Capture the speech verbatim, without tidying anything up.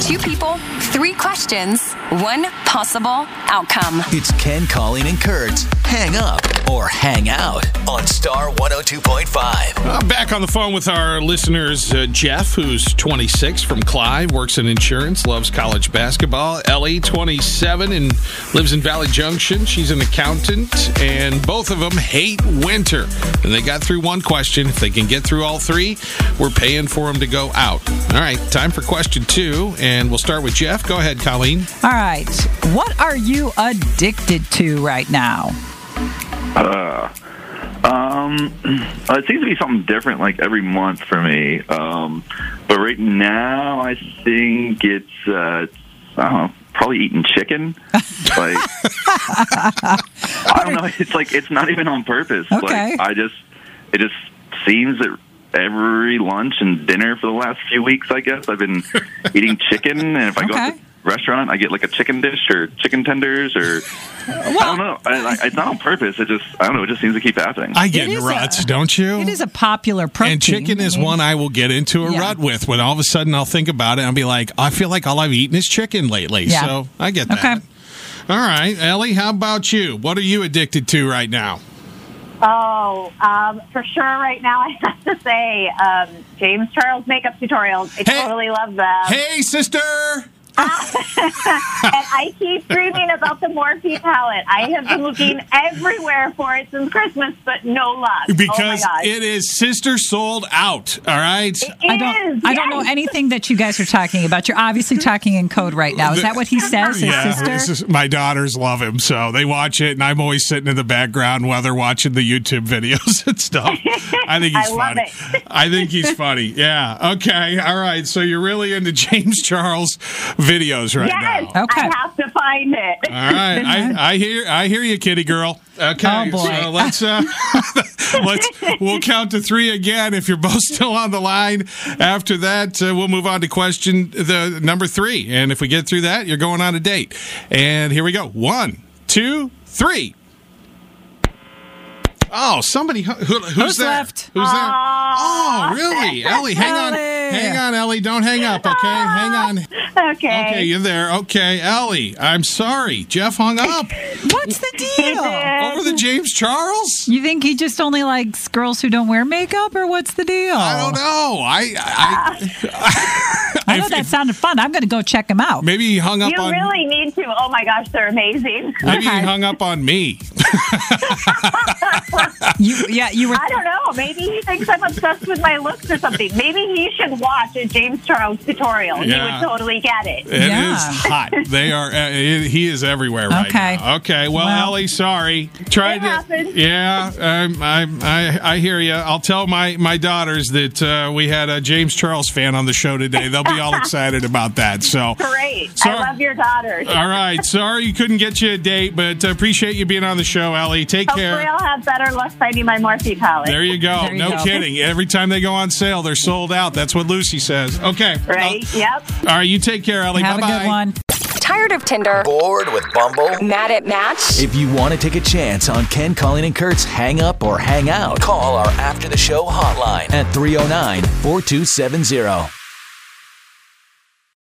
Two people, three questions, one possible outcome. It's Ken, Colleen, and Kurt's Hang Up or Hang Out on Star one oh two point five. I'm back on the phone with our listeners, uh, Jeff, who's twenty-six, from Clive, works in insurance, loves college basketball. Ellie, twenty-seven, and lives in Valley Junction. She's an accountant, and both of them hate winter. And they got through one question. If they can get through all three, we're paying for them to go out. All right, time for question two, and we'll start with Jeff. Go ahead, Colleen. All right. What are you addicted to right now? Uh, um, it seems to be something different, like every month for me. Um, but right now, I think it's, uh, I don't know, probably eating chicken. Like, I don't know. It's like it's not even on purpose. Okay. Like, I just, it just seems that every lunch and dinner for the last few weeks, I guess, I've been eating chicken. And if I Okay. go to the restaurant, I get like a chicken dish or chicken tenders or I don't know. I, I, it's not on purpose. It just, I don't know. It just seems to keep happening. I get It in is ruts, a- don't you? It is a popular protein. And chicken is I mean, one I will get into a Yeah. rut with when all of a sudden I'll think about it and I'll be like, I feel like all I've eaten is chicken lately. Yeah. So I get that. Okay. All right. Ellie, how about you? What are you addicted to right now? Oh, um, for sure right now I have to say um, James Charles makeup tutorials. I Hey. totally love them. Hey, sister! And I keep dreaming about the Morphe palette. I have been looking everywhere for it since Christmas, but no luck. Because oh my gosh. it is sister sold out, all right? It I don't. is, I don't know yes. anything that you guys are talking about. You're obviously talking in code right now. Is that what he says, his Yeah, sister? this is- my daughters love him, so they watch it, and I'm always sitting in the background while they're watching the YouTube videos and stuff. I think he's I love funny. it. I think he's funny. Yeah. Okay. All right. So you're really into James Charles videos right Yes, now. Okay. I have to find it. All right, I, I hear, I hear you, kitty girl. Okay, Oh, boy. so let's, uh, let's, we'll count to three again. If you're both still on the line, after that, uh, we'll move on to question the number three. And if we get through that, you're going on a date. And here we go. One, two, three. Oh, somebody, who, who's, Who's there? left? Who's there? Oh, really? Ellie, hang on, Ellie. hang on, Ellie. Don't hang up. Okay, hang on. Okay. Okay, you're there. Okay, Ellie, I'm sorry. Jeff hung up What's the deal? over the James Charles. You think he just only likes girls who don't wear makeup, or what's the deal? I don't know. I, I, I know if- that if- sounded fun. I'm going to go check him out. maybe he hung up You on. really need to. Oh my gosh, they're amazing. Maybe he Okay. hung up on me. You, yeah, you were. I don't know. Maybe he thinks I'm obsessed with my looks or something. Maybe he should watch a James Charles tutorial. Yeah. He would totally get it. It is Yeah. hot. They are. Uh, it- he is everywhere right Okay. now. Okay. Well, Well, Ellie, sorry. Tried it to. happens. Yeah. Um, I, I I hear you. I'll tell my my daughters that uh, we had a James Charles fan on the show today. They'll be all excited about that. So. Great. Sorry. I love your daughters. All right. Sorry you couldn't get you a date, but uh, appreciate you being on the show, Ellie. Take Hopefully care. I'll have better luck finding my Morphe palette. There you go. There you no go. kidding. Every time they go on sale, they're sold out. That's what Lucy says. Okay. Right? Yep. All right. You take care, Ellie. Have Bye-bye. a good one. Tired of Tinder? Bored with Bumble? Mad at Match? If you want to take a chance on Ken, Colleen, and Kurt's Hang Up or Hang Out, call our After the Show hotline at three oh nine, four two seven zero.